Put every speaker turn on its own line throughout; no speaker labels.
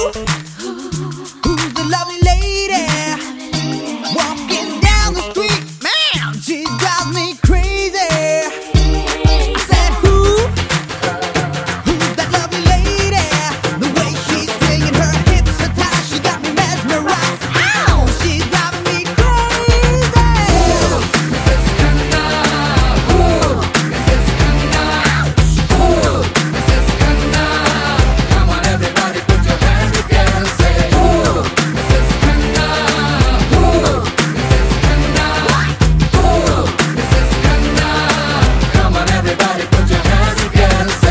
Who's the lovely lady walking down the street? Man, she drives me crazy. I said, who's that lovely lady? The way she's swinging her hips so tight, she got me mesmerized. Ow, she's driving me crazy.
Mrs. Khanna, Mrs. Khanna, Mrs. Khanna. Come on, everybody, put your hands together, say, Mrs. Khanna, Mrs. Khanna, Mrs. Khanna. Come on, everybody, put your hands together, say.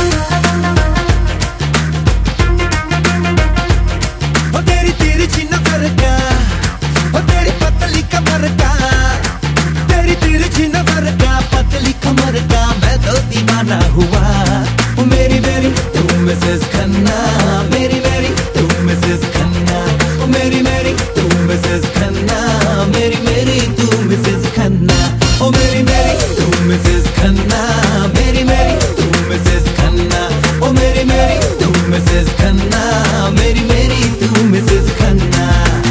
ओ तेरी तिरछी नजर का, ओ तेरी पतली कमर का, तेरी तिरछी नजर का, पतली कमर का, मैं तो दीवाना हुआ। ओ मेरी मेरी तू मिसेस खन्ना, मेरी मेरी तू मिसेस खन्ना, ओ मेरी मेरी तू मिसेस खन्ना, मेरी मेरी तू मिसेस खन्ना, ओ मेरी मेरी तू मिसेस खन्ना, मेरी मेरी तू मिसेस खन्ना, ओ मेरी मेरी तू मिसेस खन्ना, मेरी मेरी तू मिसेस खन्ना।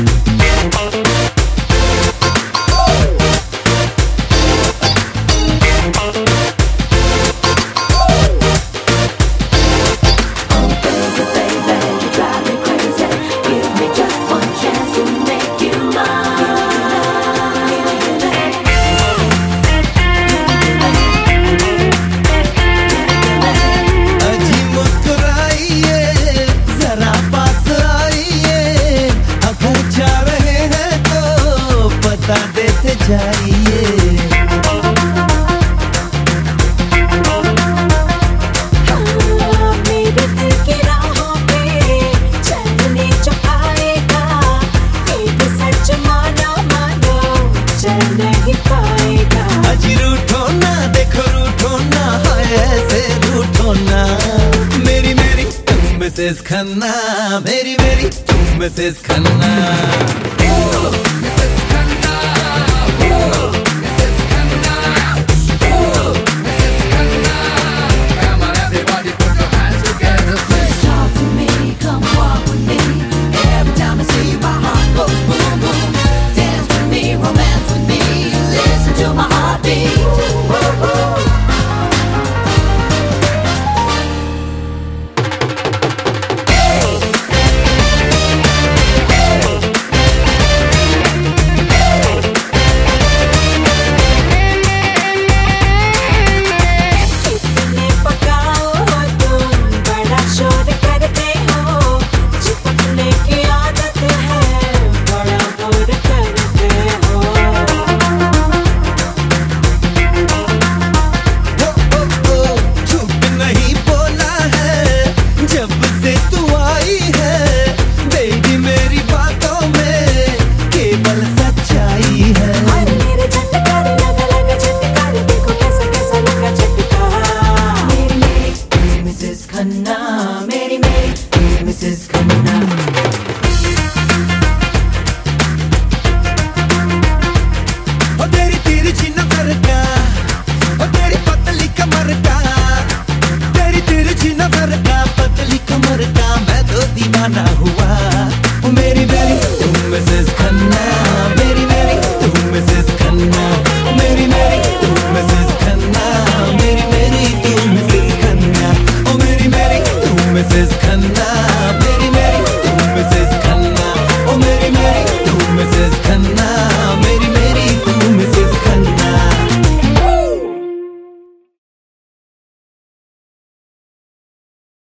अजी मुस्कुराइए, जरा पास आइए, अगर जा रहे हैं तो बता देते जाइए।
मेरे दिल की राहों पे चलने जो आएगा, एक सच मानो मानो चल नहीं पाएगा।
अजी रूठो ना, देखो रूठो ना, हाय ऐसे रूठो ना। मेरी मेरी तुम मिसेस खन्ना, मेरी मेरी तुम Mrs Khanna.
Mrs. Khanna, Mrs. Khanna, Mrs. Khanna. Come on, everybody, put your hands together, say.
Talk to me, come walk with me. Every time I see you, my heart goes boom boom. Dance with me, romance with me. Listen to my heartbeat. कितने पकाओ हो तुम, बड़ा शोर करते हो। चिपकने की आदत है, बड़ा बोर करते हो।
झूठ नहीं बोला है जब से तू आई है, बेबी मेरी बातों में केवल सच्चाई है।
अरे मेरे झटकारे लगा लगा झटकारे, देखो कैसा कैसा लगा झटका। मेरी मेरी मिसेस खन्ना, मेरी मेरी मिसेस खन्ना।
ओ तेरी तिरछी नजर का, ओ तेरी पतली कमर का, तेरी तिरछी नजर का, पतली कमर का, मैं तो दीवाना हुआ।